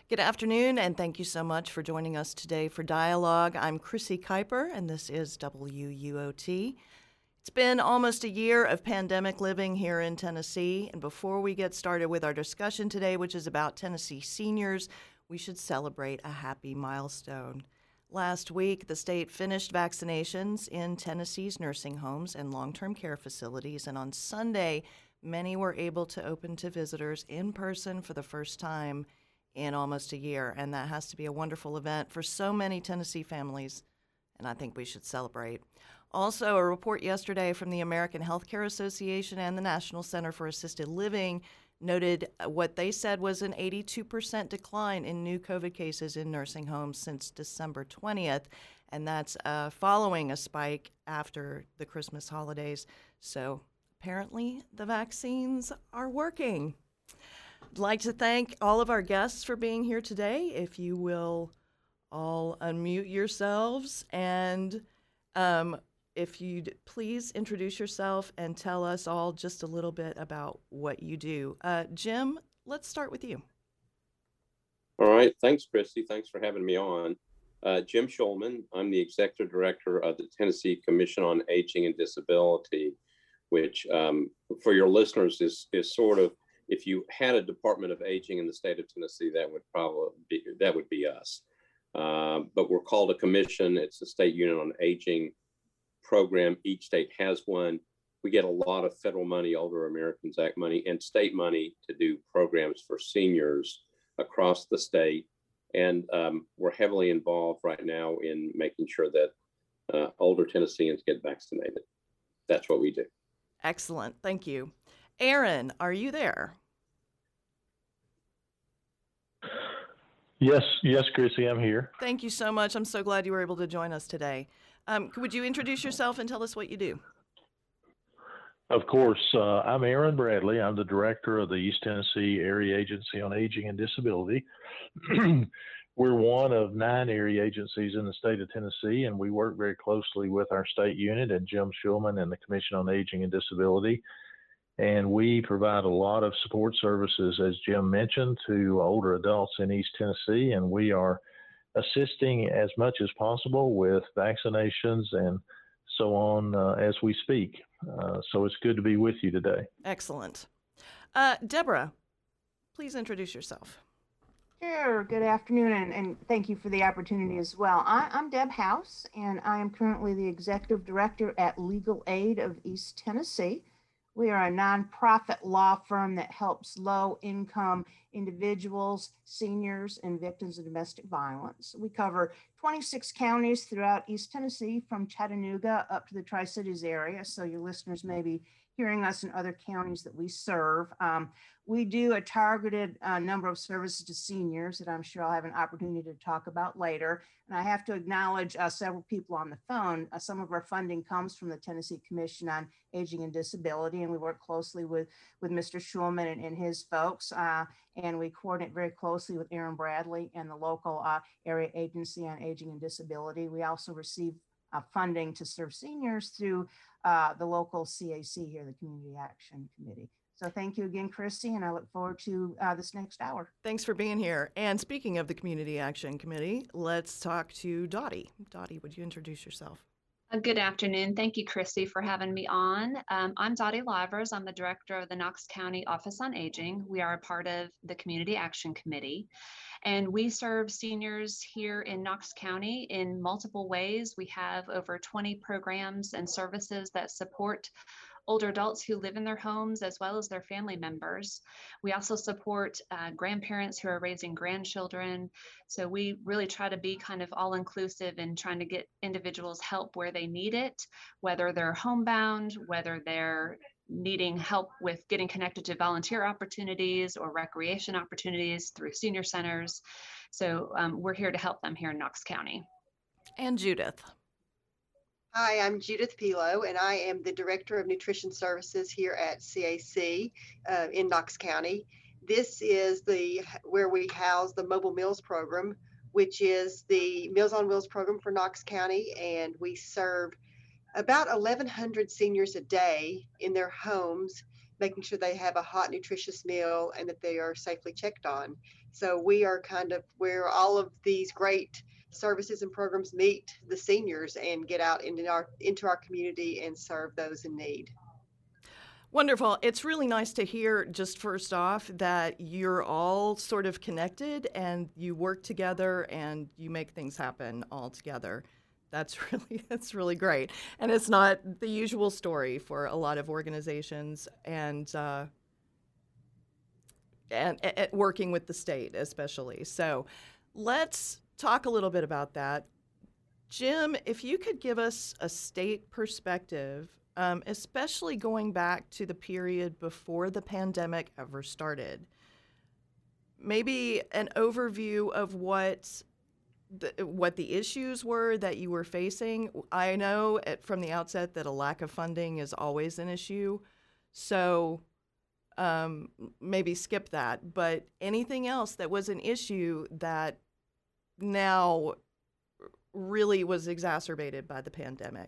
Good afternoon, and thank you so much for joining us today for Dialogue. I'm Chrissy Kuiper, and this is WUOT. It's been almost a year of pandemic living here in Tennessee, and before we get started with our discussion today, which is about Tennessee seniors, we should celebrate a happy milestone. Last week, the state finished vaccinations in Tennessee's nursing homes and long-term care facilities, and on Sunday, many were able to open to visitors in person for the first time in almost a year, and that has to be a wonderful event for so many Tennessee families, and I think we should celebrate. Also, a report yesterday from the American Healthcare Association and the National Center for Assisted Living noted what they said was an 82% decline in new COVID cases in nursing homes since December 20th, and that's following a spike after the Christmas holidays. So apparently the vaccines are working. I'd like to thank all of our guests for being here today. If you will all unmute yourselves, and if you'd please introduce yourself and tell us all just a little bit about what you do. Jim, let's start with you. All right. Thanks, Christy. Thanks for having me on. Jim Schulman. I'm the Executive Director of the Tennessee Commission on Aging and Disability, which for your listeners is sort of, if you had a Department of Aging in the state of Tennessee, that would be us. But we're called a commission. It's the State Unit on Aging program. Each state has one. We get a lot of federal money, Older Americans Act money, and state money to do programs for seniors across the state. And we're heavily involved right now in making sure that older Tennesseans get vaccinated. That's what we do. Excellent. Thank you. Aaron, are you there? Yes, Chrissy, I'm here. Thank you so much. I'm so glad you were able to join us today. Would you introduce yourself and tell us what you do? Of course. I'm Aaron Bradley. I'm the director of the East Tennessee Area Agency on Aging and Disability. We're one of 9 area agencies in the state of Tennessee, and we work very closely with our state unit and Jim Schulman and the Commission on Aging and Disability. And we provide a lot of support services, as Jim mentioned, to older adults in East Tennessee, and we are assisting as much as possible with vaccinations and so on as we speak. So it's good to be with you today. Excellent. Deborah, please introduce yourself. Sure. Good afternoon, and thank you for the opportunity as well. I'm Deb House, and I am currently the Executive Director at Legal Aid of East Tennessee. We are a nonprofit law firm that helps low-income individuals, seniors, and victims of domestic violence. We cover 26 counties throughout East Tennessee, from Chattanooga up to the Tri-Cities area, so your listeners may be hearing us in other counties that we serve. We do a targeted number of services to seniors that I'm sure I'll have an opportunity to talk about later. And I have to acknowledge several people on the phone. Some of our funding comes from the Tennessee Commission on Aging and Disability, and we work closely with Mr. Schulman and his folks. And we coordinate very closely with Aaron Bradley and the local area agency on aging and disability. We also receive funding to serve seniors through the local CAC here, the Community Action Committee. So thank you again, Christy, and I look forward to this next hour. Thanks for being here. And speaking of the Community Action Committee, let's talk to Dottie. Dottie, would you introduce yourself? Good afternoon. Thank you, Christy, for having me on. I'm Dottie Livers. I'm the director of the Knox County Office on Aging. We are a part of the Community Action Committee, and we serve seniors here in Knox County in multiple ways. We have over 20 programs and services that support older adults who live in their homes as well as their family members. We also support grandparents who are raising grandchildren. So we really try to be kind of all inclusive in trying to get individuals help where they need it, whether they're homebound, whether they're needing help with getting connected to volunteer opportunities or recreation opportunities through senior centers. So we're here to help them here in Knox County. And Judith. Hi, I'm Judith Pilo, and I am the Director of Nutrition Services here at CAC in Knox County. This is where we house the Mobile Meals Program, which is the Meals on Wheels program for Knox County, and we serve about 1,100 seniors a day in their homes making sure they have a hot, nutritious meal and that they are safely checked on. So we are kind of where all of these great services and programs meet the seniors and get out into our community and serve those in need. Wonderful. It's really nice to hear, just first off, that you're all sort of connected and you work together and you make things happen all together. That's really great. And it's not the usual story for a lot of organizations and working with the state especially. So let's talk a little bit about that. Jim, if you could give us a state perspective, especially going back to the period before the pandemic ever started. Maybe an overview of what the issues were that you were facing. I know from the outset that a lack of funding is always an issue, so maybe skip that. But anything else that was an issue that now really was exacerbated by the pandemic?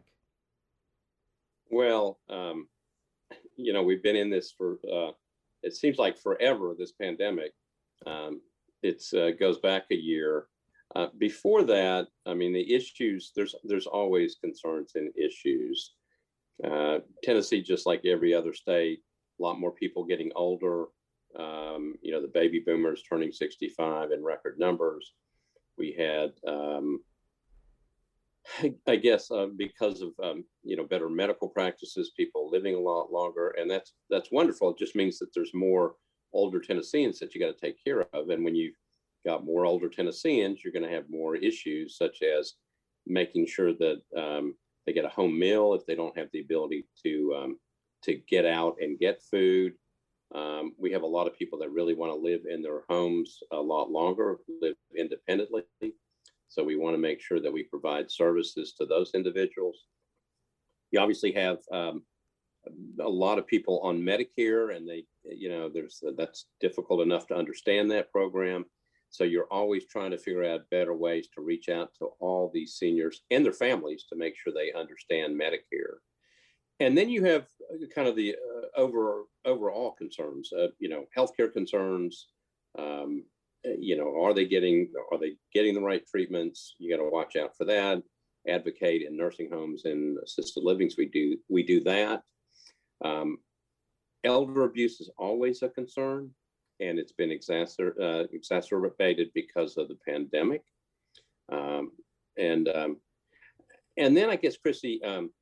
Well, we've been in this for, it seems like forever, this pandemic. It goes back a year. Before that, I mean, the issues, there's always concerns and issues. Tennessee, just like every other state, a lot more people getting older. The baby boomers turning 65 in record numbers. We had, I guess, because of better medical practices, people living a lot longer, and that's wonderful. It just means that there's more older Tennesseans that you got to take care of, and when you've got more older Tennesseans, you're going to have more issues, such as making sure that they get a home meal if they don't have the ability to get out and get food. We have a lot of people that really want to live in their homes a lot longer, live independently. So we want to make sure that we provide services to those individuals. You obviously have a lot of people on Medicare, and that's difficult enough to understand that program. So you're always trying to figure out better ways to reach out to all these seniors and their families to make sure they understand Medicare. And then you have kind of the overall concerns, healthcare concerns. Are they getting the right treatments? You got to watch out for that. Advocate in nursing homes and assisted livings. We do that. Elder abuse is always a concern, and it's been exacerbated because of the pandemic. And then I guess, Chrissy,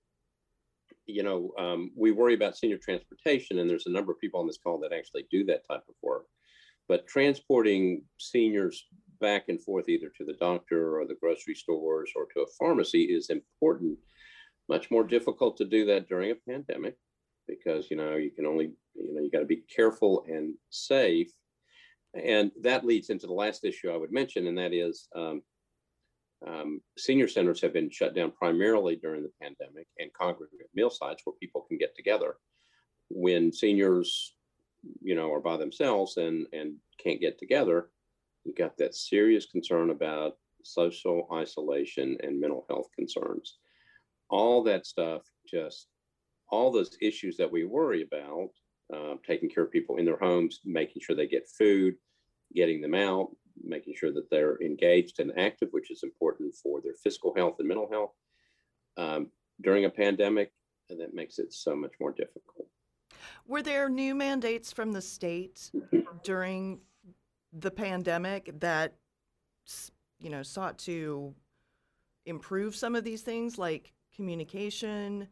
we worry about senior transportation, and there's a number of people on this call that actually do that type of work. But transporting seniors back and forth either to the doctor or the grocery stores or to a pharmacy is important. Much more difficult to do that during a pandemic because, you can only, you got to be careful and safe. And that leads into the last issue I would mention, and that is senior centers have been shut down primarily during the pandemic, and congregate meal sites where people can get together. When seniors are by themselves and can't get together, you got that serious concern about social isolation and mental health concerns. All that stuff, just all those issues that we worry about, taking care of people in their homes, making sure they get food, getting them out, making sure that they're engaged and active, which is important for their physical health and mental health during a pandemic, and that makes it so much more difficult. Were there new mandates from the state during the pandemic that, sought to improve some of these things like communication,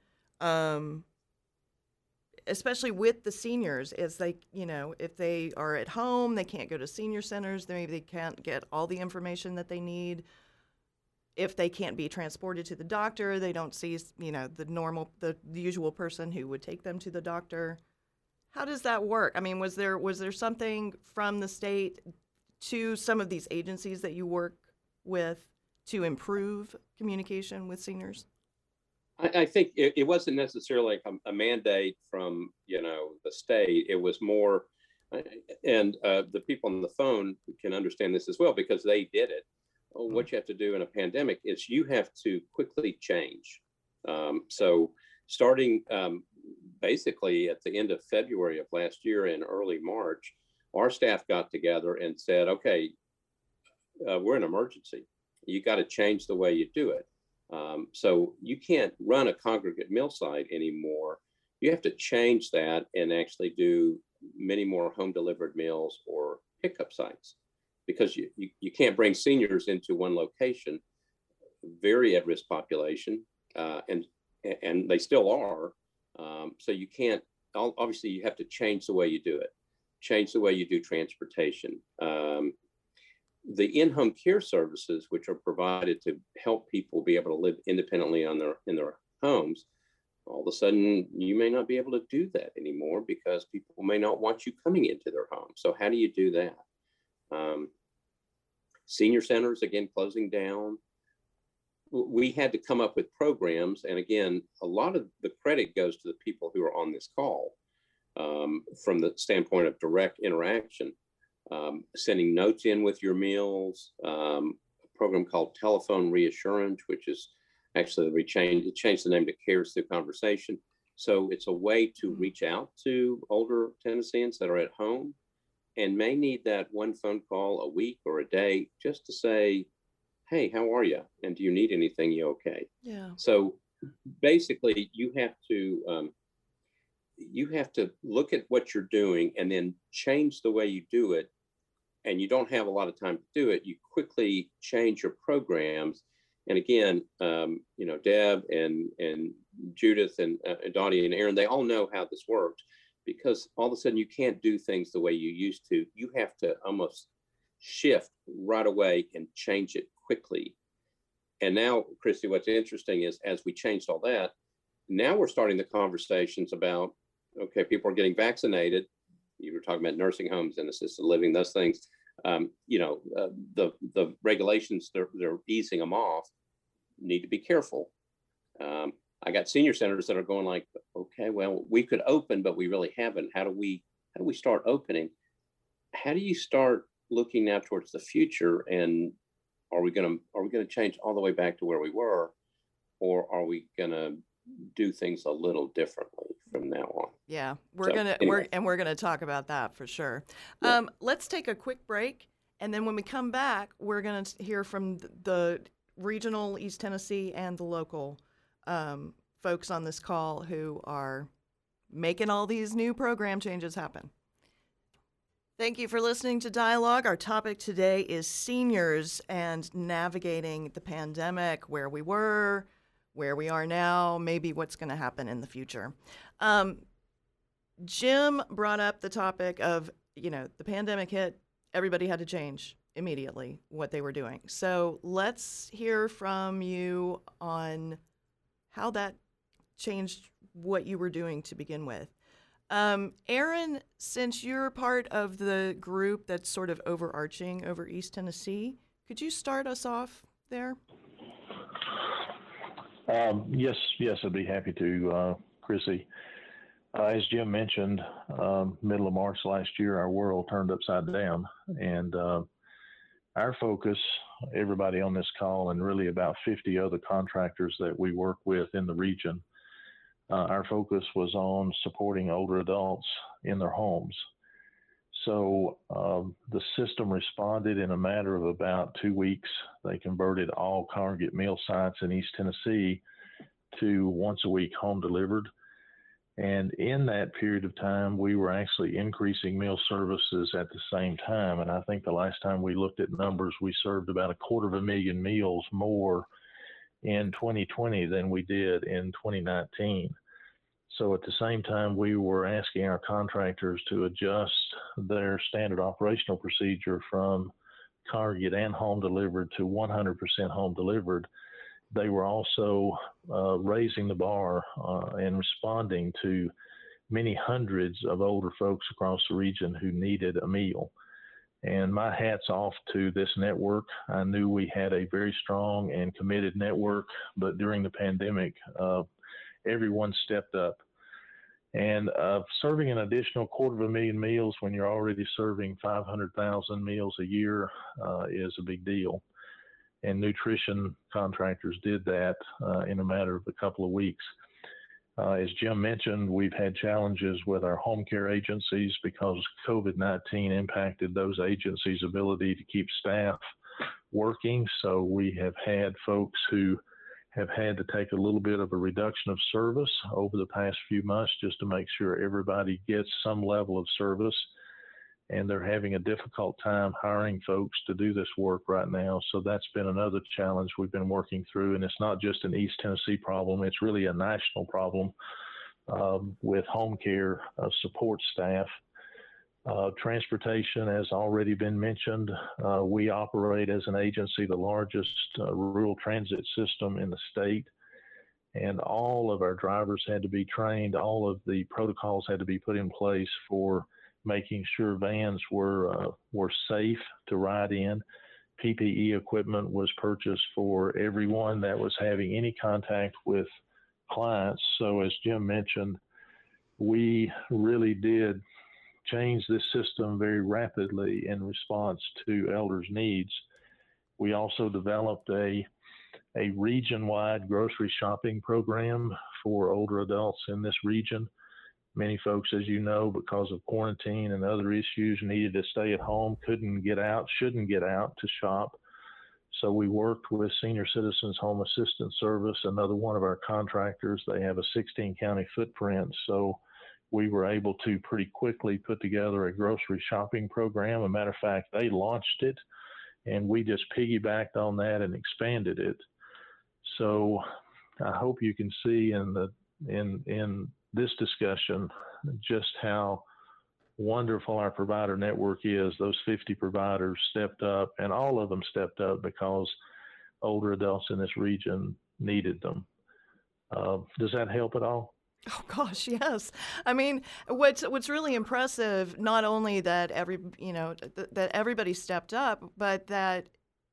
especially with the seniors? It's like, if they are at home, they can't go to senior centers, maybe they can't get all the information that they need. If they can't be transported to the doctor, they don't see, the usual person who would take them to the doctor. How does that work? I mean, was there something from the state to some of these agencies that you work with to improve communication with seniors? I think it wasn't necessarily like a mandate from, the state. It was more, and the people on the phone can understand this as well because they did it. What you have to do in a pandemic is you have to quickly change. So starting basically at the end of February of last year and early March, our staff got together and said, okay, we're in emergency. You got to change the way you do it. So you can't run a congregate meal site anymore. You have to change that and actually do many more home delivered meals or pickup sites, because you can't bring seniors into one location, very at risk population, and they still are. So you can't, obviously you have to change the way you do it, change the way you do transportation. The in-home care services, which are provided to help people be able to live independently in their homes, all of a sudden you may not be able to do that anymore because people may not want you coming into their home. So how do you do that? Senior centers, again, closing down. We had to come up with programs. And again, a lot of the credit goes to the people who are on this call, from the standpoint of direct interaction. Sending notes in with your meals, a program called Telephone Reassurance, which is actually it changed the name to Cares Through Conversation. So it's a way to reach out to older Tennesseans that are at home and may need that one phone call a week or a day just to say, hey, how are you? And do you need anything? You okay? Yeah. So basically you have to look at what you're doing and then change the way you do it. And you don't have a lot of time to do it. You quickly change your programs. And again, Deb and Judith and Dottie and Aaron, they all know how this works, because all of a sudden you can't do things the way you used to. You have to almost shift right away and change it quickly. And now, Christy, what's interesting is as we changed all that, now we're starting the conversations about, okay, people are getting vaccinated. You were talking about nursing homes and assisted living, those things. The regulations, they're easing them off. Need to be careful. I got senior centers that are going like, okay, well, we could open, but we really haven't. How do we start opening? How do you start looking now towards the future? And are we going to change all the way back to where we were, or are we going to do things a little differently from now on? Yeah, we're gonna talk about that for sure. Yeah. Let's take a quick break, and then when we come back, we're gonna hear from the regional East Tennessee and the local folks on this call who are making all these new program changes happen. Thank you for listening to Dialogue. Our topic today is seniors and navigating the pandemic, where we were, where we are now, maybe what's going to happen in the future. Jim brought up the topic of, the pandemic hit, everybody had to change immediately what they were doing. So let's hear from you on how that changed what you were doing to begin with. Aaron, since you're part of the group that's sort of overarching over East Tennessee, could you start us off there? Yes, I'd be happy to, Chrissy. As Jim mentioned, middle of March last year, our world turned upside down, and our focus, everybody on this call, and really about 50 other contractors that we work with in the region, our focus was on supporting older adults in their homes. So the system responded in a matter of about 2 weeks. They converted all congregate meal sites in East Tennessee to once a week home delivered. And in that period of time, we were actually increasing meal services at the same time. And I think the last time we looked at numbers, we served about 250,000 meals more in 2020 than we did in 2019. So at the same time, we were asking our contractors to adjust their standard operational procedure from congregate and home delivered to 100% home delivered. They were also raising the bar and responding to many hundreds of older folks across the region who needed a meal. And my hat's off to this network. I knew we had a very strong and committed network, but during the pandemic, everyone stepped up. And serving an additional 250,000 meals when you're already serving 500,000 meals a year is a big deal. And nutrition contractors did that in a matter of a couple of weeks. As Jim mentioned, we've had challenges with our home care agencies because COVID-19 impacted those agencies' ability to keep staff working. So we have had folks who have had to take a little bit of a reduction of service over the past few months just to make sure everybody gets some level of service. And they're having a difficult time hiring folks to do this work right now. So that's been another challenge we've been working through. And it's not just an East Tennessee problem, it's really a national problem with home care support staff. Transportation has already been mentioned. We operate as an agency the largest rural transit system in the state. And all of our drivers had to be trained. All of the protocols had to be put in place for making sure vans were safe to ride in. PPE equipment was purchased for everyone that was having any contact with clients. So as Jim mentioned, we really did change this system very rapidly in response to elders' needs. We also developed a region-wide grocery shopping program for older adults in this region. Many folks, as you know, because of quarantine and other issues, needed to stay at home, couldn't get out, shouldn't get out to shop. So we worked with Senior Citizens Home Assistance Service, another one of our contractors. They have a 16-county footprint. So we were able to pretty quickly put together a grocery shopping program. As a matter of fact, they launched it, and we just piggybacked on that and expanded it. So I hope you can see in this discussion just how wonderful our provider network is. Those 50 providers stepped up, and all of them stepped up because older adults in this region needed them. Does that help at all? Oh gosh, yes. I mean, what's really impressive, not only that that everybody stepped up, but that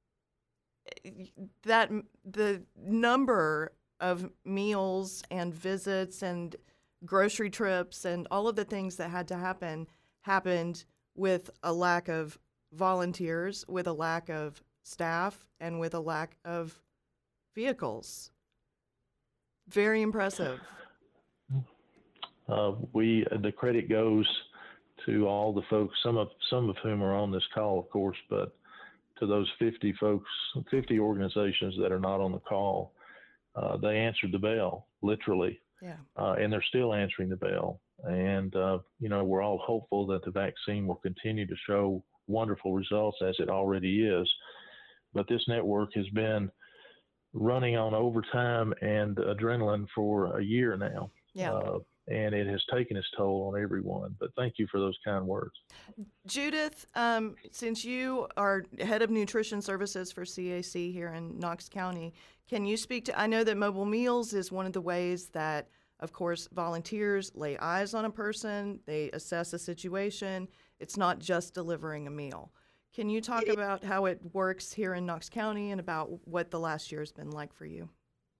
the number of meals and visits and grocery trips and all of the things that had to happen happened with a lack of volunteers, with a lack of staff, and with a lack of vehicles. Very impressive. The credit goes to all the folks, some of whom are on this call, of course, but to those 50 folks, 50 organizations that are not on the call, they answered the bell, literally. Yeah. And they're still answering the bell. And, we're all hopeful that the vaccine will continue to show wonderful results as it already is. But this network has been running on overtime and adrenaline for a year now. Yeah. And it has taken its toll on everyone. But thank you for those kind words. Judith, since you are head of nutrition services for CAC here in Knox County, can you speak to, I know that mobile meals is one of the ways that, of course, volunteers lay eyes on a person, they assess a situation. It's not just delivering a meal. Can you talk about how it works here in Knox County and about what the last year has been like for you?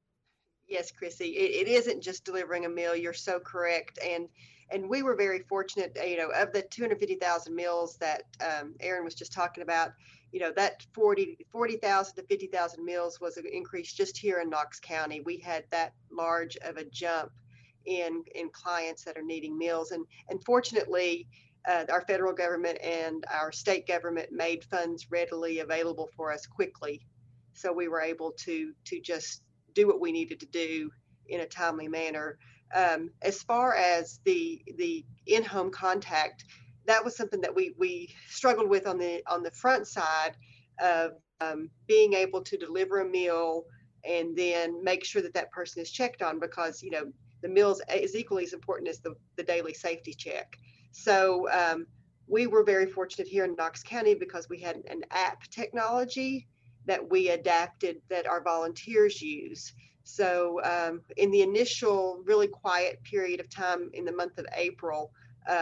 Yes, Chrissy, it isn't just delivering a meal. You're so correct. And we were very fortunate, of the 250,000 meals that Aaron was just talking about, that 40,000 to 50,000 meals was an increase just here in Knox County. We had that large of a jump in clients that are needing meals. And fortunately, our federal government and our state government made funds readily available for us quickly. So we were able to just do what we needed to do in a timely manner. As far as the in-home contact, that was something that we struggled with on the front side of being able to deliver a meal and then make sure that person is checked on, because the meals is equally as important as the daily safety check. So we were very fortunate here in Knox County because we had an app technology that we adapted that our volunteers use. So in the initial really quiet period of time in the month of April,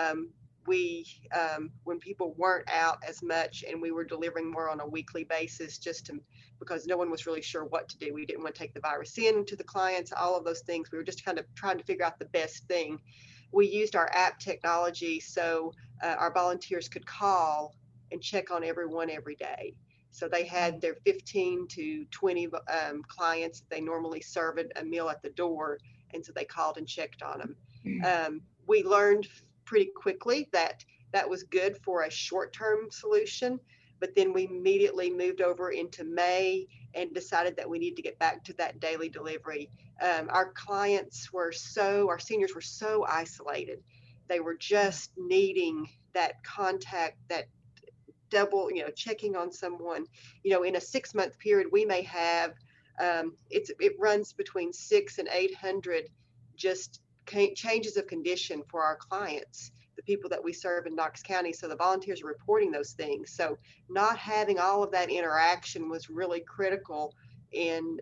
when people weren't out as much and we were delivering more on a weekly basis, because no one was really sure what to do. We didn't want to take the virus in to the clients, all of those things. We were just kind of trying to figure out the best thing. We used our app technology so our volunteers could call and check on everyone every day. So they had their 15 to 20 clients that they normally serve a meal at the door, And so they called and checked on them. We learned pretty quickly that that was good for a short-term solution, but then we immediately moved over into May and decided that we need to get back to that daily delivery. Our seniors were so isolated. They were just needing that contact, that double, checking on someone. In a 6-month period, we may have, it runs between 600 and 800 just changes of condition for our clients, the people that we serve in Knox County. So the volunteers are reporting those things. So not having all of that interaction was really critical in,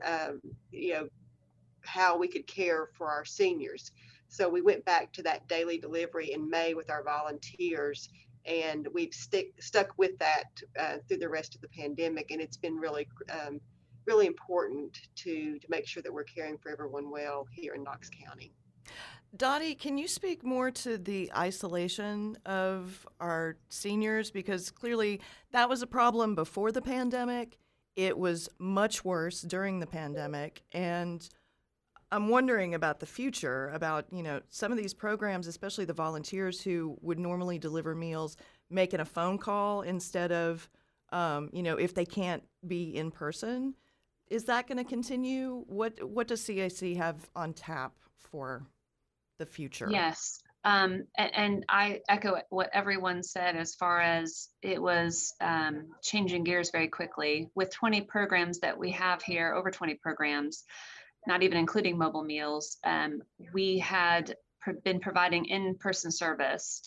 how we could care for our seniors. So we went back to that daily delivery in May with our volunteers, and we've stuck with that through the rest of the pandemic. And it's been really, really important to make sure that we're caring for everyone well here in Knox County. Dottie, can you speak more to the isolation of our seniors? Because clearly that was a problem before the pandemic. It was much worse during the pandemic. And I'm wondering about the future, about, some of these programs, especially the volunteers who would normally deliver meals, making a phone call instead of, if they can't be in person. Is that going to continue? What does CAC have on tap for the future? Yes. And I echo what everyone said as far as it was changing gears very quickly. With 20 programs that we have here, over 20 programs, not even including mobile meals, we had been providing in-person service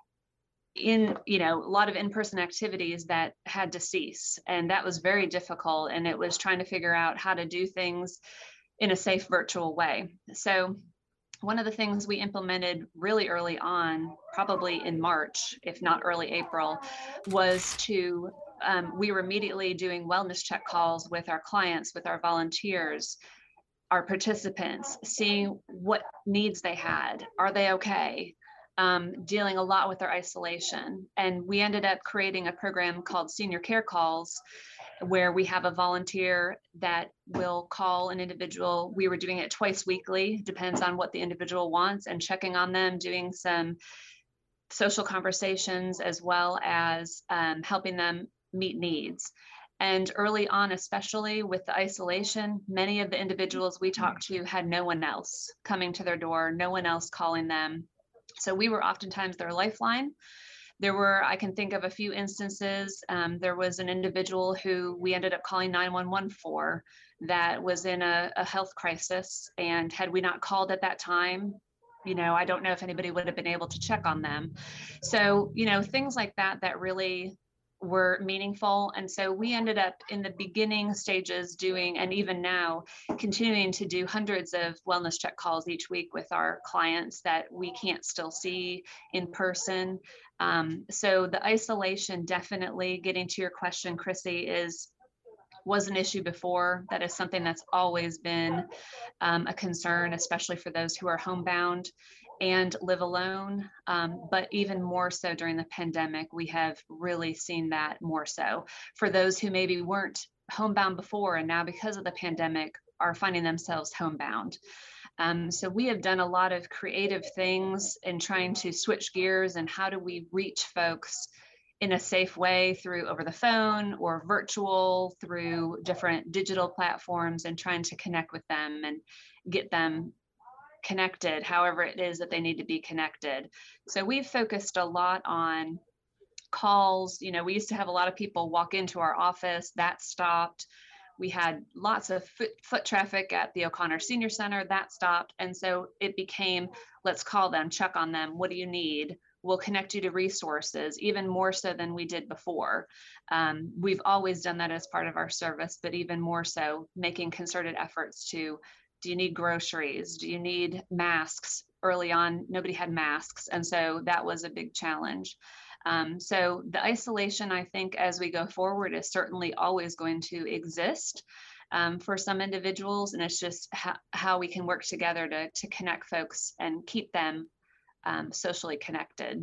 in, a lot of in-person activities that had to cease. And that was very difficult. And it was trying to figure out how to do things in a safe virtual way. So one of the things we implemented really early on, probably in March, if not early April, was we were immediately doing wellness check calls with our clients, with our volunteers, our participants, seeing what needs they had. Are they okay? Dealing a lot with their isolation. And we ended up creating a program called Senior Care Calls, where we have a volunteer that will call an individual. We were doing it twice weekly, depends on what the individual wants, and checking on them, doing some social conversations, as well as helping them meet needs. And early on, especially with the isolation, many of the individuals we talked to had no one else coming to their door, no one else calling them. So we were oftentimes their lifeline. I can think of a few instances. There was an individual who we ended up calling 911 for that was in a health crisis. And had we not called at that time, I don't know if anybody would have been able to check on them. So, things like that really were meaningful. And so we ended up in the beginning stages doing, and even now, continuing to do hundreds of wellness check calls each week with our clients that we can't still see in person. So the isolation, definitely, getting to your question, Chrissy, was an issue before. That is something that's always been a concern, especially for those who are homebound and live alone. But even more so during the pandemic, we have really seen that more so for those who maybe weren't homebound before, and now because of the pandemic are finding themselves homebound. So we have done a lot of creative things in trying to switch gears and how do we reach folks in a safe way through over the phone or virtual, through different digital platforms, and trying to connect with them and get them connected however it is that they need to be connected. So we've focused a lot on calls. We used to have a lot of people walk into our office. That stopped. We had lots of foot traffic at the O'Connor Senior Center. That stopped. And so it became, let's call them, check on them. What do you need? We'll connect you to resources, even more so than we did before. We've always done that as part of our service, but even more so, making concerted efforts to, do you need groceries? Do you need masks? Early on, nobody had masks. And so that was a big challenge. So the isolation, I think, as we go forward, is certainly always going to exist for some individuals. And it's just how we can work together to connect folks and keep them socially connected.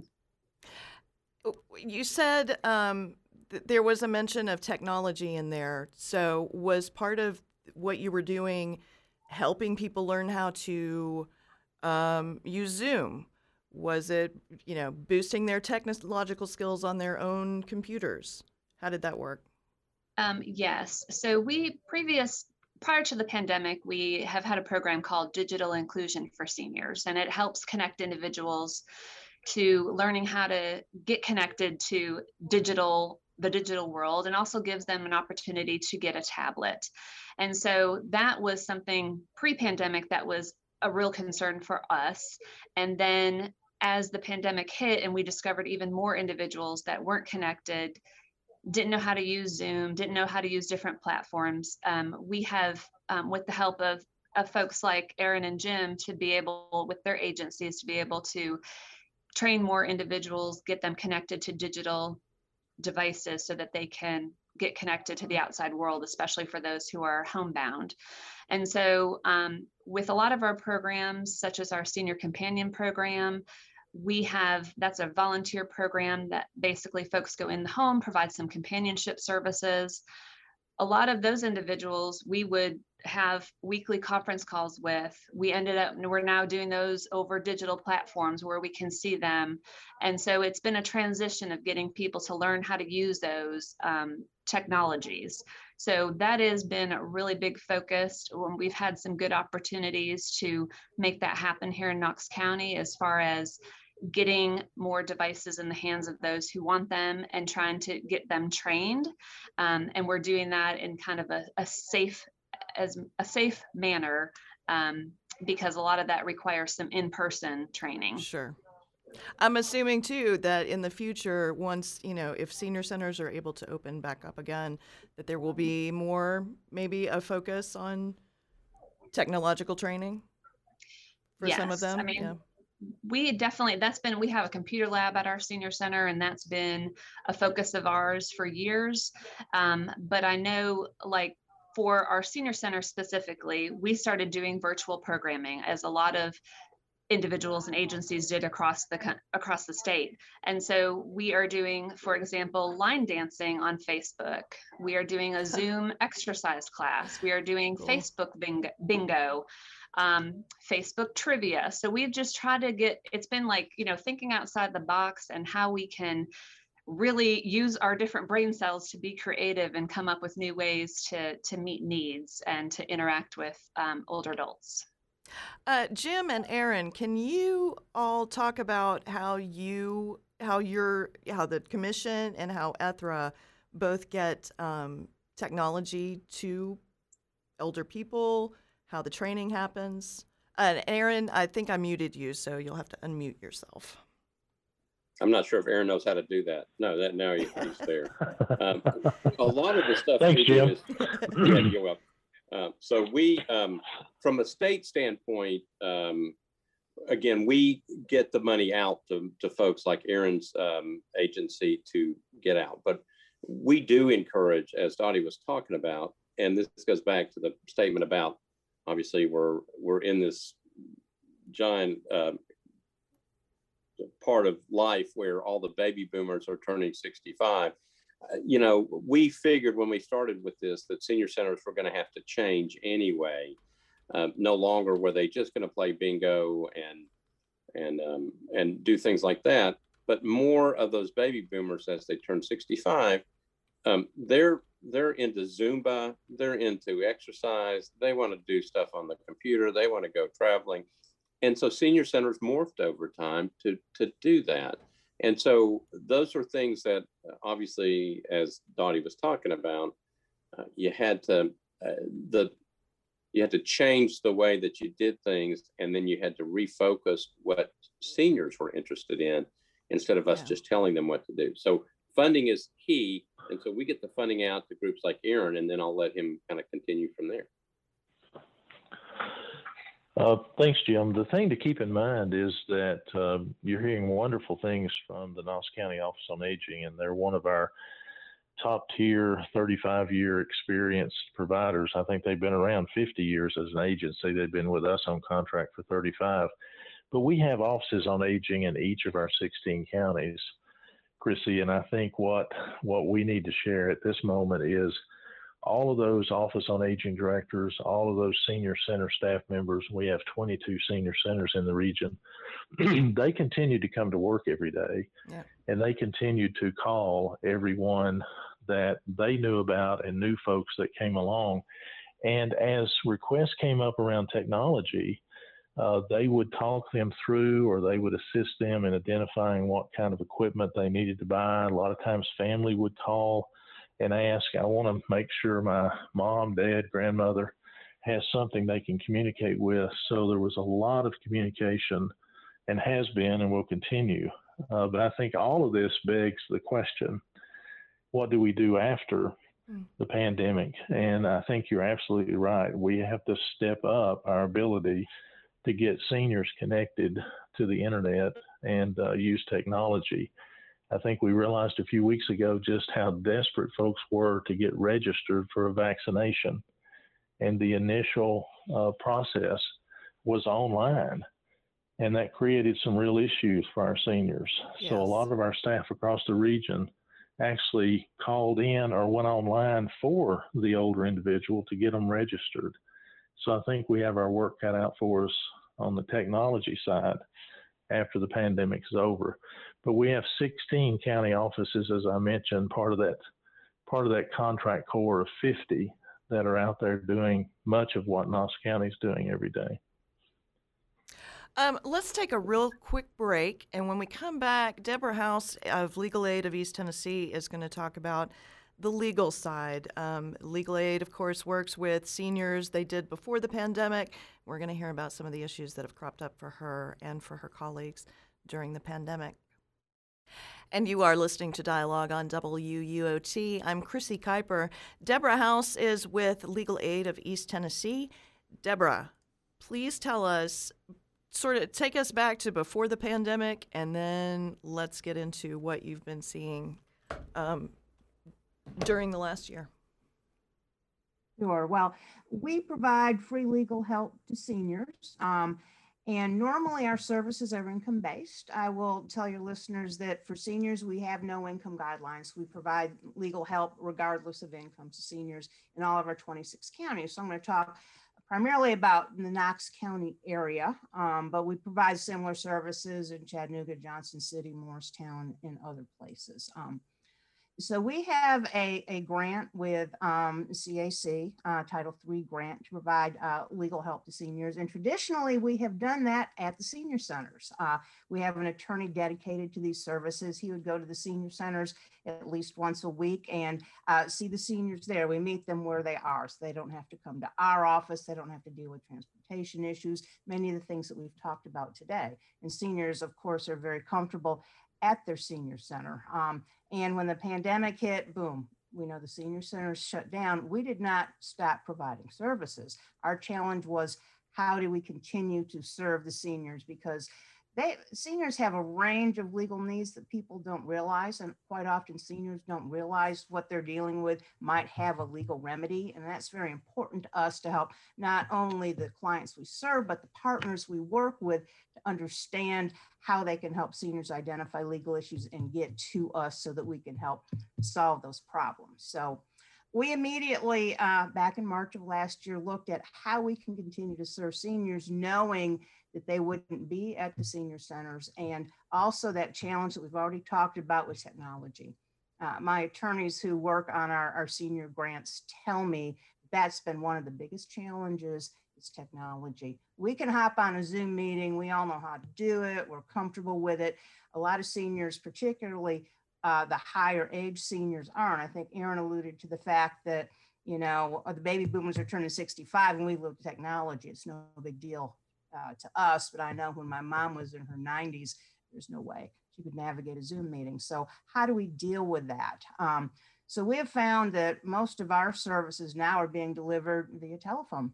You said there was a mention of technology in there. So was part of what you were doing helping people learn how to use Zoom? Was it, boosting their technological skills on their own computers? How did that work? Yes. So prior to the pandemic, we have had a program called Digital Inclusion for Seniors, and it helps connect individuals to learning how to get connected to the digital world, and also gives them an opportunity to get a tablet. And so that was something pre-pandemic that was a real concern for us. And then as the pandemic hit and we discovered even more individuals that weren't connected, didn't know how to use Zoom, didn't know how to use different platforms, we have, with the help of folks like Aaron and Jim, to be able, with their agencies, to be able to train more individuals, get them connected to digital devices so that they can get connected to the outside world, especially for those who are homebound. And so with a lot of our programs, such as our Senior Companion Program, that's a volunteer program that basically folks go in the home, provide some companionship services. A lot of those individuals we would have weekly conference calls with. We're now doing those over digital platforms where we can see them. And so it's been a transition of getting people to learn how to use those technologies. So that has been a really big focus. We've had some good opportunities to make that happen here in Knox County, as far as getting more devices in the hands of those who want them and trying to get them trained. And we're doing that in kind of a safe manner, because a lot of that requires some in-person training. Sure. I'm assuming too that in the future, once, if senior centers are able to open back up again, that there will be more, maybe a focus on technological training for some of them. I mean, we have a computer lab at our senior center, and that's been a focus of ours for years. But I know, like, for our senior center specifically, we started doing virtual programming, as a lot of individuals and agencies did across the state. And so we are doing, for example, line dancing on Facebook. We are doing a Zoom exercise class. We are doing cool. Facebook bingo, Facebook trivia. So we've just tried to it's been like, thinking outside the box and how we can really use our different brain cells to be creative and come up with new ways to meet needs and to interact with older adults. Jim and Aaron, can you all talk about how the commission and how ETHRA both get technology to elder people, how the training happens? Aaron, I think I muted you, so you'll have to unmute yourself. I'm not sure if Aaron knows how to do that. No, now he's there. A lot of the stuff Thanks, we Jim. do is, you're welcome. So we, from a state standpoint, again, we get the money out to folks like Aaron's agency to get out. But we do encourage, as Dottie was talking about, and this goes back to the statement about, obviously, we're in this giant part of life where all the baby boomers are turning 65. We figured when we started with this that senior centers were going to have to change anyway. No longer were they just going to play bingo and do things like that, but more of those baby boomers, as they turn 65, they're into Zumba, they're into exercise, they want to do stuff on the computer, they want to go traveling. And so senior centers morphed over time to do that. And so those are things that obviously, as Dottie was talking about, you had to change the way that you did things, and then you had to refocus what seniors were interested in instead of us just telling them what to do. So funding is key. And so we get the funding out to groups like Aaron, and then I'll let him kind of continue from there. Thanks, Jim. The thing to keep in mind is that you're hearing wonderful things from the Knox County Office on Aging, and they're one of our top tier 35-year experienced providers. I think they've been around 50 years as an agency. They've been with us on contract for 35. But we have offices on aging in each of our 16 counties, Chrissy, and I think what we need to share at this moment is all of those Office on Aging directors, all of those senior center staff members, we have 22 senior centers in the region, they continue to come to work every day. Yeah. And they continue to call everyone that they knew about and new folks that came along. And as requests came up around technology, they would talk them through, or they would assist them in identifying what kind of equipment they needed to buy. A lot of times family would call and ask, I want to make sure my mom, dad, grandmother has something they can communicate with. So there was a lot of communication, and has been and will continue. But I think all of this begs the question, what do we do after the pandemic? And I think you're absolutely right. We have to step up our ability to get seniors connected to the internet and use technology. I think we realized a few weeks ago just how desperate folks were to get registered for a vaccination. And the initial process was online. And that created some real issues for our seniors. Yes. So a lot of our staff across the region actually called in or went online for the older individual to get them registered. So I think we have our work cut out for us on the technology side after the pandemic is over. But we have 16 county offices, as I mentioned, part of that contract core of 50 that are out there doing much of what Knox County is doing every day. Let's take a real quick break, and when we come back, Deborah House of Legal Aid of East Tennessee is going to talk about the legal side. Legal Aid, of course, works with seniors. They did before the pandemic. We're going to hear about some of the issues that have cropped up for her and for her colleagues during the pandemic. And you are listening to Dialogue on WUOT. I'm Chrissy Kuiper. Deborah House is with Legal Aid of East Tennessee. Deborah, please tell us, sort of take us back to before the pandemic, and then let's get into what you've been seeing during the last year. Sure. Well, we provide free legal help to seniors. And normally our services are income-based. I will tell your listeners that for seniors, we have no income guidelines. We provide legal help regardless of income to seniors in all of our 26 counties. So I'm going to talk primarily about the Knox County area, but we provide similar services in Chattanooga, Johnson City, Morristown, and other places. So we have a grant with CAC, Title III grant, to provide legal help to seniors. And traditionally, we have done that at the senior centers. We have an attorney dedicated to these services. He would go to the senior centers at least once a week and see the seniors there. We meet them where they are, so they don't have to come to our office. They don't have to deal with transportation issues, many of the things that we've talked about today. And seniors, of course, are very comfortable at their senior center. And when the pandemic hit, boom, we know the senior centers shut down. We did not stop providing services. Our challenge was, how do we continue to serve the seniors? Because seniors have a range of legal needs that people don't realize, and quite often seniors don't realize what they're dealing with might have a legal remedy. And that's very important to us to help not only the clients we serve, but the partners we work with to understand how they can help seniors identify legal issues and get to us so that we can help solve those problems. So we immediately, back in March of last year, looked at how we can continue to serve seniors, knowing that they wouldn't be at the senior centers, and also that challenge that we've already talked about with technology. My attorneys who work on our senior grants tell me that's been one of the biggest challenges is technology. We can hop on a Zoom meeting. We all know how to do it. We're comfortable with it. A lot of seniors, particularly the higher age seniors, aren't. I think Aaron alluded to the fact that, you know, the baby boomers are turning 65 and we love technology. It's no big deal to us, but I know when my mom was in her 90s, there's no way she could navigate a Zoom meeting. So how do we deal with that? So we have found that most of our services now are being delivered via telephone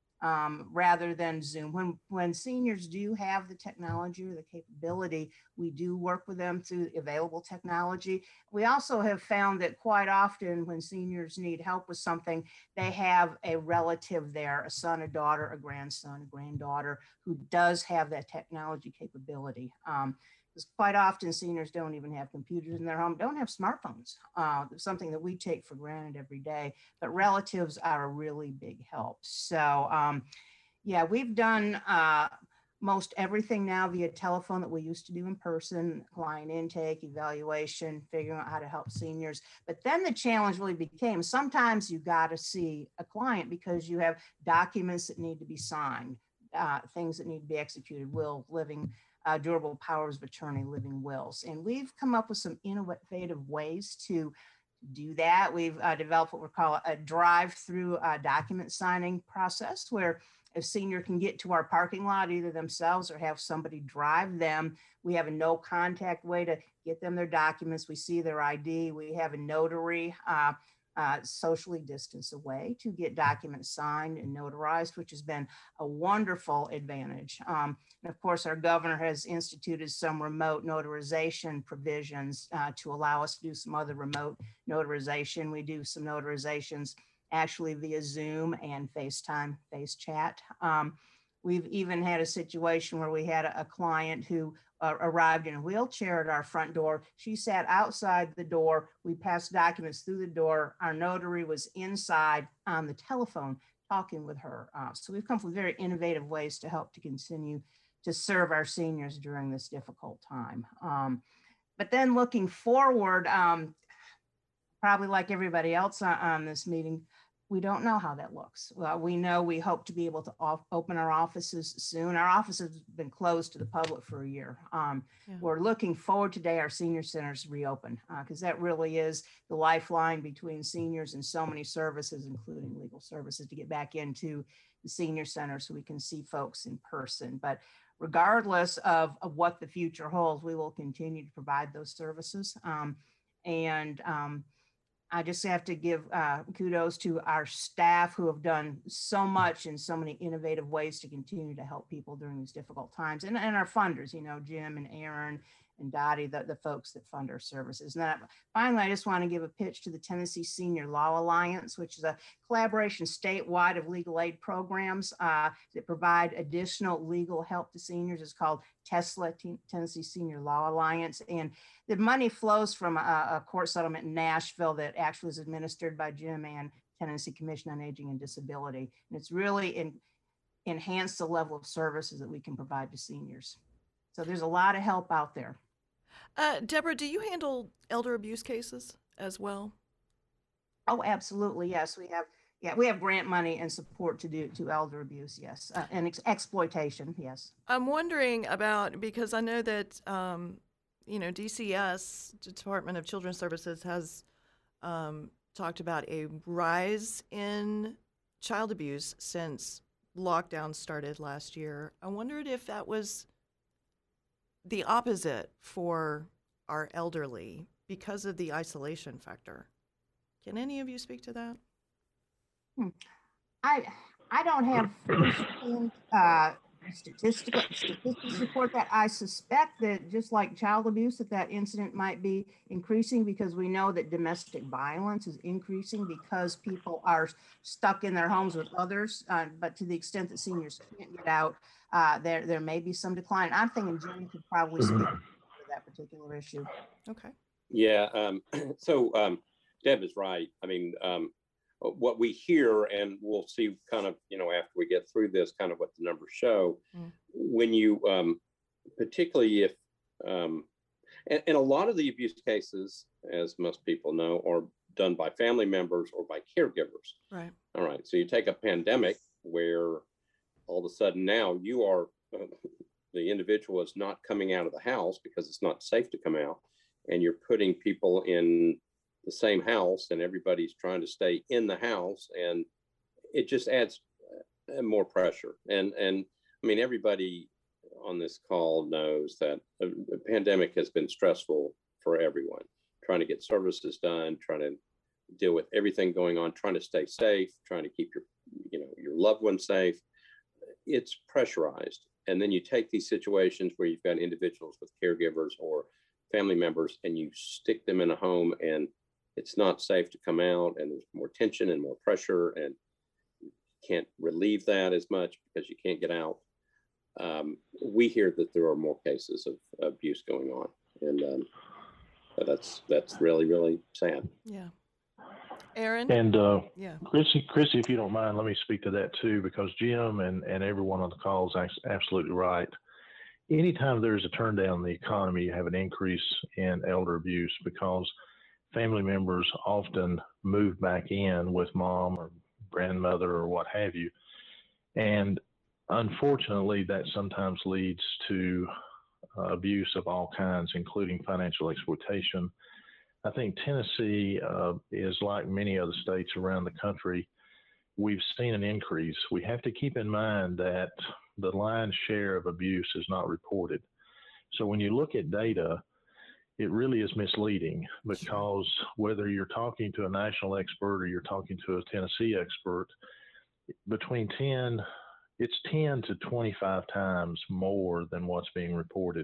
rather than Zoom. When seniors do have the technology or the capability, we do work with them through available technology. We also have found that quite often when seniors need help with something, they have a relative there, a son, a daughter, a grandson, a granddaughter, who does have that technology capability. Because quite often seniors don't even have computers in their home, don't have smartphones. Something that we take for granted every day, but relatives are a really big help. So yeah, we've done most everything now via telephone that we used to do in person, client intake, evaluation, figuring out how to help seniors. But then the challenge really became sometimes you got to see a client because you have documents that need to be signed, things that need to be executed, will, living, durable powers of attorney, living wills. And we've come up with some innovative ways to do that. We've developed what we call a drive-through document signing process, where a senior can get to our parking lot either themselves or have somebody drive them. We have a no contact way to get them their documents. We see their ID. We have a notary socially distanced away to get documents signed and notarized, which has been a wonderful advantage. And of course, our governor has instituted some remote notarization provisions to allow us to do some other remote notarization. We do some notarizations actually via Zoom and FaceTime, Face Chat. We've even had a situation where we had a client who arrived in a wheelchair at our front door. She sat outside the door. We passed documents through the door. Our notary was inside on the telephone talking with her. So we've come up with very innovative ways to help to continue to serve our seniors during this difficult time. But then looking forward, probably like everybody else on this meeting, we don't know how that looks. We know we hope to be able to open our offices soon. Our offices have been closed to the public for a year. We're looking forward today our senior centers reopen because that really is the lifeline between seniors and so many services, including legal services, to get back into the senior center so we can see folks in person. But regardless of what the future holds, we will continue to provide those services. I just have to give kudos to our staff who have done so much in so many innovative ways to continue to help people during these difficult times. And our funders, you know, Jim and Aaron and Dottie, the folks that fund our services. And finally, I just want to give a pitch to the Tennessee Senior Law Alliance, which is a collaboration statewide of legal aid programs that provide additional legal help to seniors. It's called TESLA, Tennessee Senior Law Alliance. And the money flows from a court settlement in Nashville that actually is administered by Jim and Tennessee Commission on Aging and Disability. And it's really enhanced the level of services that we can provide to seniors. So there's a lot of help out there. Deborah, do you handle elder abuse cases as well? Oh, absolutely. Yes, we have. Yeah, we have grant money and support to elder abuse. Yes, and exploitation. Yes. I'm wondering about, because I know that DCS, Department of Children's Services, has talked about a rise in child abuse since lockdown started last year. I wondered if that was the opposite for our elderly because of the isolation factor. Can any of you speak to that? I don't have statistics support that. I suspect that just like child abuse, that incident might be increasing because we know that domestic violence is increasing because people are stuck in their homes with others. But to the extent that seniors can't get out, there may be some decline. I'm thinking Jim could probably speak to that particular issue. Okay. Yeah. So Deb is right. I mean, what we hear, and we'll see kind of, after we get through this, kind of what the numbers show, when you, particularly if, and a lot of the abuse cases, as most people know, are done by family members or by caregivers. Right. All right. So you take a pandemic where all of a sudden now you are, the individual is not coming out of the house because it's not safe to come out, and you're putting people in the same house and everybody's trying to stay in the house, and it just adds more pressure. And I mean, everybody on this call knows that the pandemic has been stressful for everyone, trying to get services done, trying to deal with everything going on, trying to stay safe, trying to keep your loved ones safe. It's pressurized. And then you take these situations where you've got individuals with caregivers or family members and you stick them in a home, and it's not safe to come out, and there's more tension and more pressure, and you can't relieve that as much because you can't get out. we hear that there are more cases of abuse going on, and that's really, really sad. Yeah. Aaron? And Yeah. Chrissy, if you don't mind, let me speak to that too, because Jim and everyone on the call is absolutely right. Anytime there's a turn down in the economy, you have an increase in elder abuse because family members often move back in with mom or grandmother or what have you. And unfortunately, that sometimes leads to abuse of all kinds, including financial exploitation. I think Tennessee is like many other states around the country. We've seen an increase. We have to keep in mind that the lion's share of abuse is not reported. So when you look at data, it really is misleading because whether you're talking to a national expert or you're talking to a Tennessee expert, it's 10 to 25 times more than what's being reported.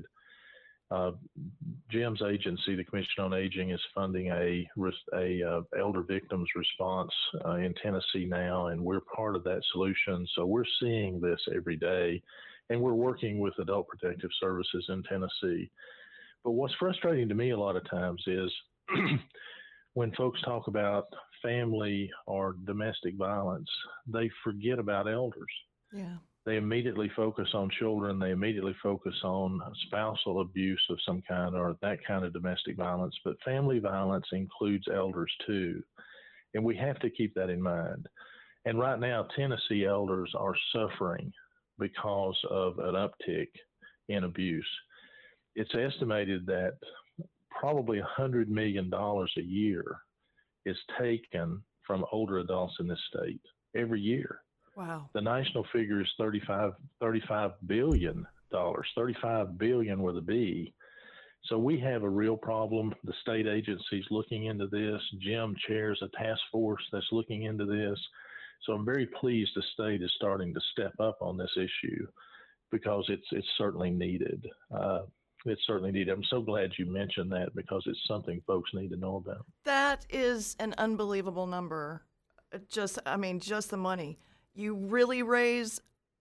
Jim's agency, the Commission on Aging, is funding a elder victims response in Tennessee now, and we're part of that solution. So we're seeing this every day, and we're working with Adult Protective Services in Tennessee. But what's frustrating to me a lot of times is when folks talk about family or domestic violence, they forget about elders. Yeah. They immediately focus on children. They immediately focus on spousal abuse of some kind or that kind of domestic violence. But family violence includes elders too. And we have to keep that in mind. And right now, Tennessee elders are suffering because of an uptick in abuse. It's estimated that probably $100 million a year is taken from older adults in this state every year. Wow. The national figure is $35 billion, 35 billion with a B. So we have a real problem. The state agency's looking into this. Jim chairs a task force that's looking into this. So I'm very pleased the state is starting to step up on this issue because it's certainly needed. It's certainly needed. I'm so glad you mentioned that because it's something folks need to know about. That is an unbelievable number. Just the money. You really raise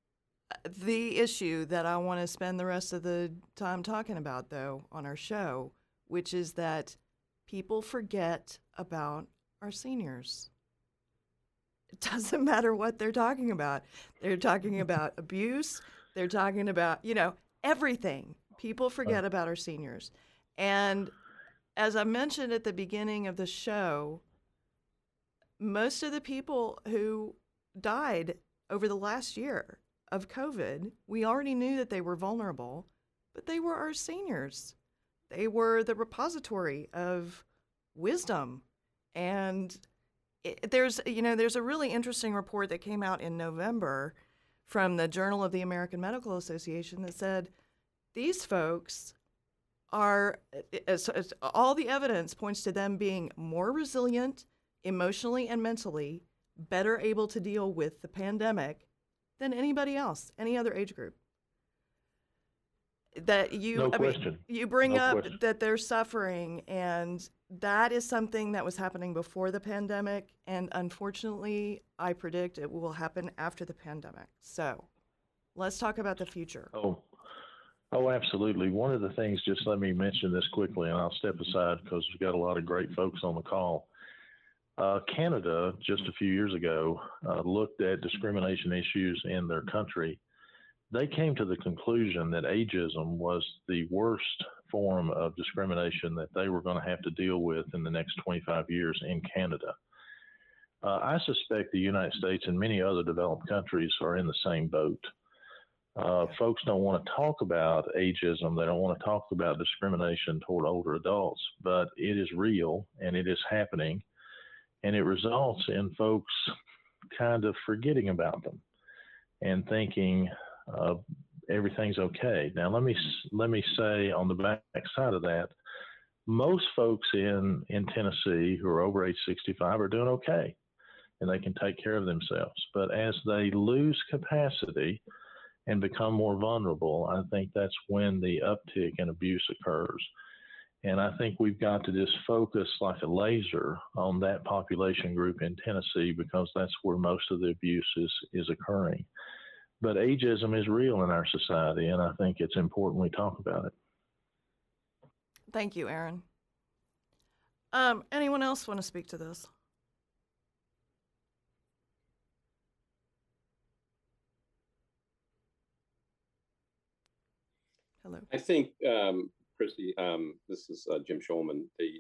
the issue that I want to spend the rest of the time talking about, though, on our show, which is that people forget about our seniors. It doesn't matter what they're talking about. They're talking about abuse. They're talking about, everything. People forget about our seniors. And as I mentioned at the beginning of the show, most of the people who died over the last year of COVID, we already knew that they were vulnerable, but they were our seniors. They were the repository of wisdom. And there's a really interesting report that came out in November from the Journal of the American Medical Association that said these folks are, all the evidence points to them being more resilient emotionally and mentally, better able to deal with the pandemic than anybody else, any other age group. That you bring up that they're suffering, and that is something that was happening before the pandemic, and unfortunately, I predict it will happen after the pandemic. So let's talk about the future. Oh, absolutely. One of the things, just let me mention this quickly, and I'll step aside because we've got a lot of great folks on the call. Canada, just a few years ago, looked at discrimination issues in their country. They came to the conclusion that ageism was the worst form of discrimination that they were going to have to deal with in the next 25 years in Canada. I suspect the United States and many other developed countries are in the same boat. Folks don't want to talk about ageism. They don't want to talk about discrimination toward older adults, but it is real and it is happening. And it results in folks kind of forgetting about them and thinking everything's okay. Now, let me say on the back side of that, most folks in Tennessee who are over age 65 are doing okay, and they can take care of themselves. But as they lose capacity and become more vulnerable, I think that's when the uptick in abuse occurs. And I think we've got to just focus like a laser on that population group in Tennessee because that's where most of the abuse is occurring. but ageism is real in our society, and I think it's important we talk about it. Thank you, Aaron. Anyone else want to speak to this? Hello. I think, Christy, this is Jim Schulman.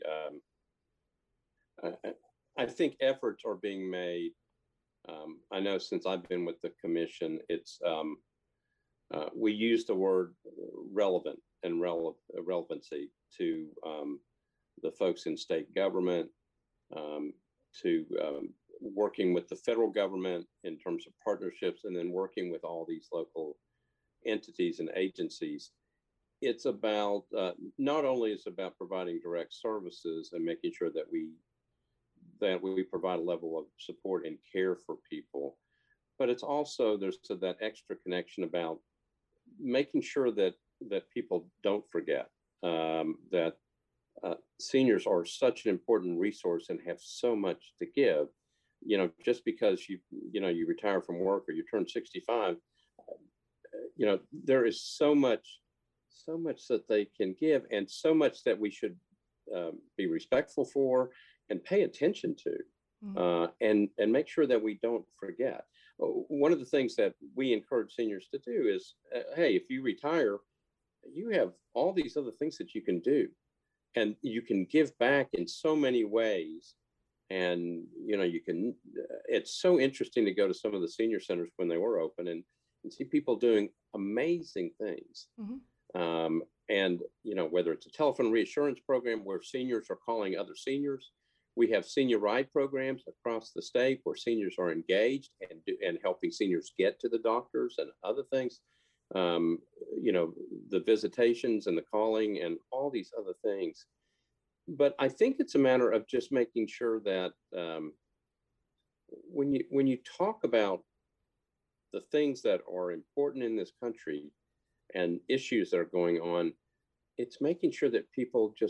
I think efforts are being made. I know since I've been with the commission, it's we use the word relevant and relevancy to the folks in state government, to working with the federal government in terms of partnerships, and then working with all these local entities and agencies. It's about not only is it about providing direct services and making sure that we provide a level of support and care for people, but it's also there's that extra connection about making sure that people don't forget that seniors are such an important resource and have so much to give. You know, just because you retire from work or you turn 65, there is so much that they can give, and so much that we should be respectful for and pay attention to, and make sure that we don't forget. One of the things that we encourage seniors to do is, hey, if you retire, you have all these other things that you can do, and you can give back in so many ways. And you can. It's so interesting to go to some of the senior centers when they were open and see people doing amazing things. And whether it's a telephone reassurance program where seniors are calling other seniors, we have senior ride programs across the state where seniors are engaged and helping seniors get to the doctors and other things. The visitations and the calling and all these other things. But I think it's a matter of just making sure that when you talk about the things that are important in this country and issues that are going on, it's making sure that people just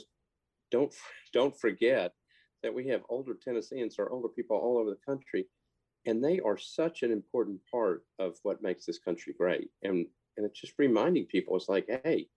don't forget that we have older Tennesseans or older people all over the country, and they are such an important part of what makes this country great. And it's just reminding people, it's like, hey,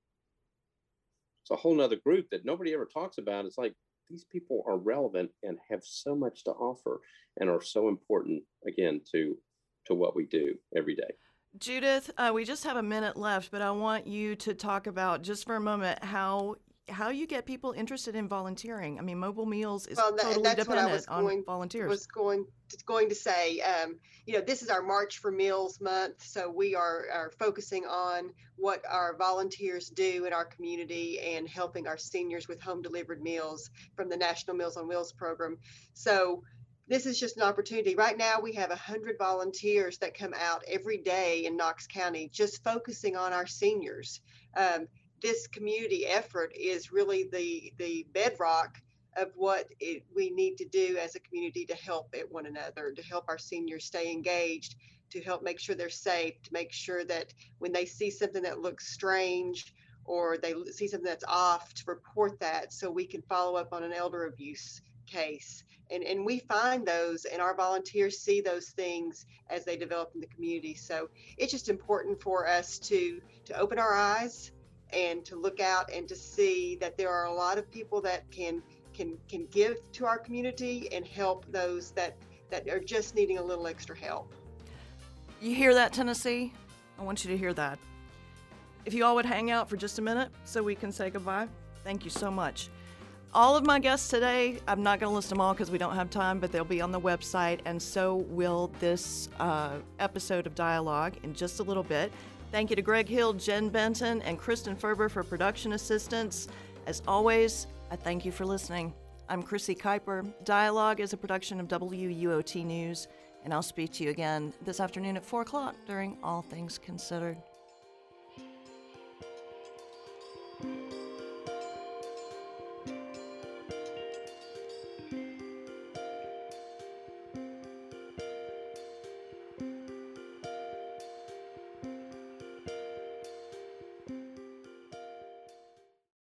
it's a whole nother group that nobody ever talks about. It's like these people are relevant and have so much to offer and are so important, again, to what we do every day. Judith, we just have a minute left, but I want you to talk about just for a moment how you get people interested in volunteering. I mean, Mobile Meals is totally dependent on volunteers. I was going to say, this is our March for Meals month, so we are focusing on what our volunteers do in our community and helping our seniors with home delivered meals from the National Meals on Wheels program. So this is just an opportunity. Right now, we have 100 volunteers that come out every day in Knox County, just focusing on our seniors. This community effort is really the bedrock of what we need to do as a community to help one another, to help our seniors stay engaged, to help make sure they're safe, to make sure that when they see something that looks strange or they see something that's off, to report that so we can follow up on an elder abuse case. And we find those, and our volunteers see those things as they develop in the community. So it's just important for us to open our eyes and to look out and to see that there are a lot of people that can give to our community and help those that are just needing a little extra help. You hear that, Tennessee? I want you to hear that. If you all would hang out for just a minute so we can say goodbye. Thank you so much. All of my guests today, I'm not going to list them all because we don't have time, but they'll be on the website, and so will this episode of Dialogue in just a little bit. Thank you to Greg Hill, Jen Benton, and Kristen Ferber for production assistance. As always, I thank you for listening. I'm Chrissy Kuiper. Dialogue is a production of WUOT News, and I'll speak to you again this afternoon at 4 o'clock during All Things Considered.